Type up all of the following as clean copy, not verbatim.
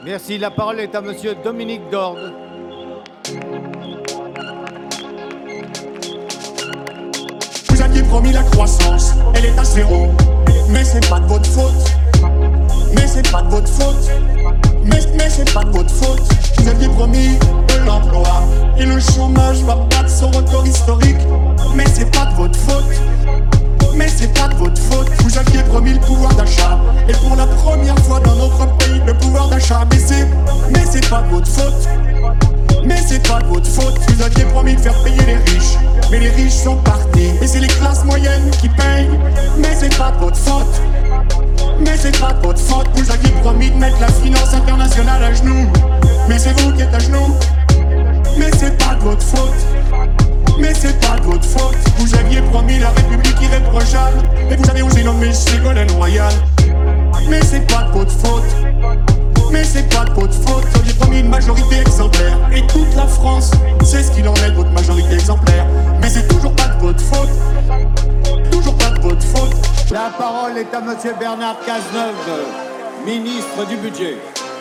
Merci. La parole est à monsieur Dominique Dorde. Vous aviez promis la croissance, elle est à zéro. Mais c'est pas de votre faute. Mais c'est pas de votre faute. Mais c'est pas de votre faute. Vous aviez promis de l'emploi et le chômage va battre son record historique. Mais c'est pas de votre faute. Mais c'est pas de votre faute. Vous aviez promis le pouvoir d'achat et pour la première fois dans notre pays le pouvoir d'achat a baissé. Mais c'est pas de votre faute. Mais c'est pas de votre faute. Vous aviez promis de faire payer les riches, mais les riches sont partis et c'est les classes moyennes qui payent. Mais c'est pas de votre faute. Mais c'est pas de votre faute. Vous aviez promis de mettre la finance internationale à genoux, mais c'est vous qui êtes à genoux. Mais c'est pas de votre faute. Mais c'est pas de votre faute. Vous aviez promis la République irréprochable et vous avez osé nommer Ségolène Royal. Mais c'est pas de votre faute. Mais c'est pas de votre faute. Vous aviez promis une majorité exemplaire et toute la France sait ce qu'il en est de votre majorité exemplaire. Mais c'est toujours pas de votre faute. Toujours pas de votre faute. La parole est à monsieur Bernard Cazeneuve, ministre du Budget.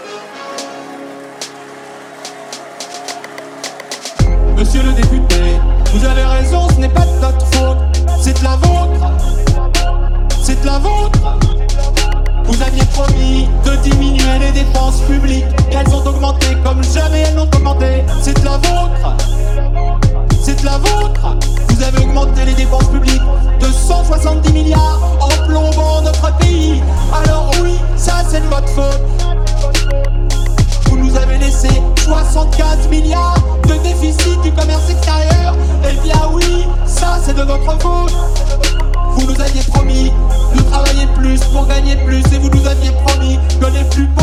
Monsieur le député, vous avez raison, ce n'est pas de notre faute, c'est de la vôtre. C'est de la vôtre. Vous aviez promis de diminuer les dépenses publiques, qu'elles ont augmenté comme jamais elles n'ont augmenté. C'est de la vôtre. C'est de la vôtre. Vous avez augmenté les dépenses publiques de 170 milliards en plombant notre pays. Alors oui, ça c'est de votre faute. Vous nous avez laissé 75 milliards de déficit du commerce extérieur. Eh bien oui, ça c'est de votre faute. Vous nous aviez promis de travailler plus pour gagner plus et vous nous aviez promis que les plus